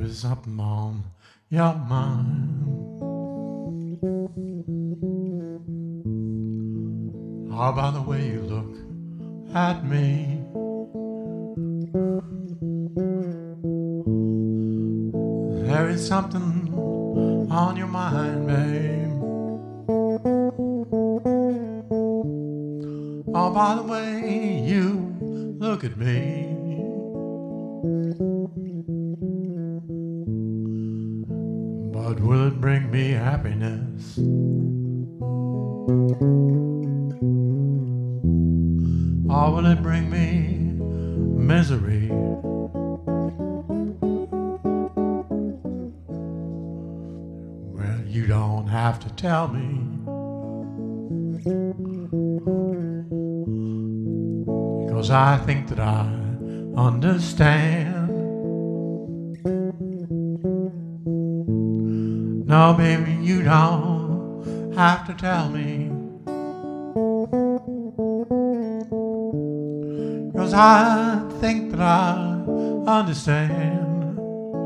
is something on your mind. How about the way you look at me? There is something on your mind, babe. Oh, by the way you look at me. But will it bring me happiness? Or will it bring me misery? Well, you don't have to tell me, 'cause I think that I understand. No, baby, you don't have to tell me, 'cause I think that I understand.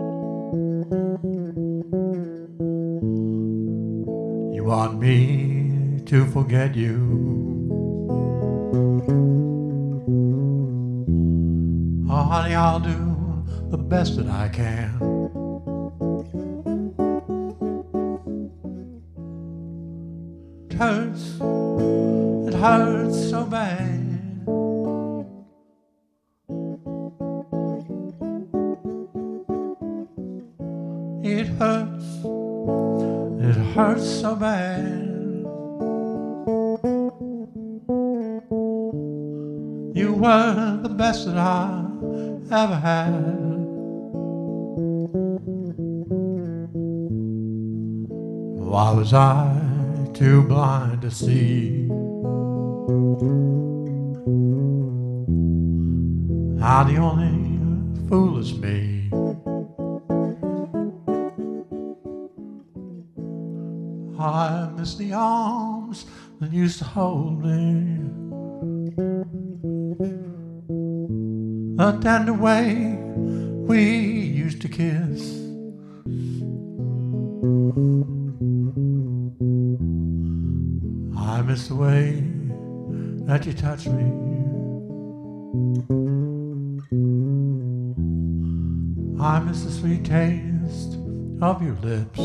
You want me to forget you. Oh, honey, I'll do the best that I can. It hurts so bad. It hurts so bad. You were the best that I ever had. Why was I too blind to see how the only fool is me? I miss the arms that used to hold me, the tender way we used to kiss. I miss the way that you touch me. I miss the sweet taste of your lips.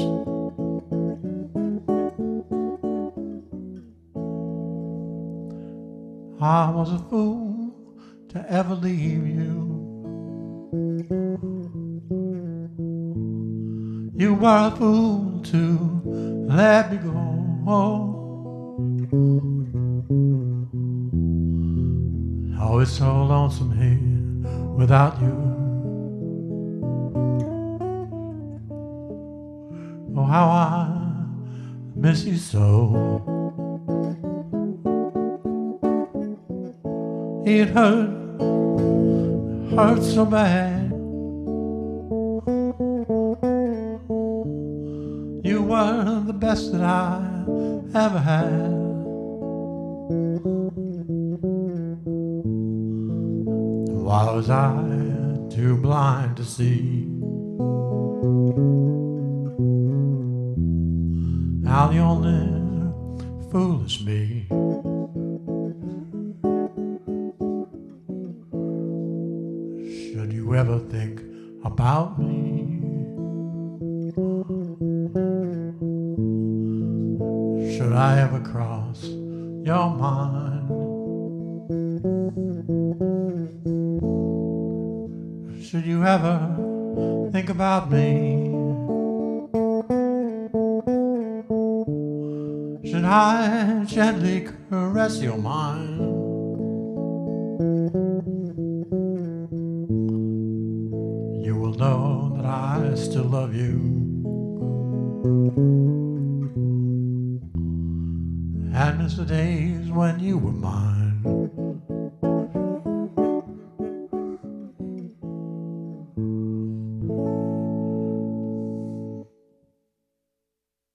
I was a fool to ever leave you. You were a fool to let me go. Oh, it's so lonesome here without you. Oh, how I miss you so. It hurts so bad. You were the best that I ever had. Why was I too blind to see how the only fool is me? Should you ever think about me? Should I ever cross your mind? Should you ever think about me? Should I gently caress your mind? You will know that I still love you, and miss the days when you were mine.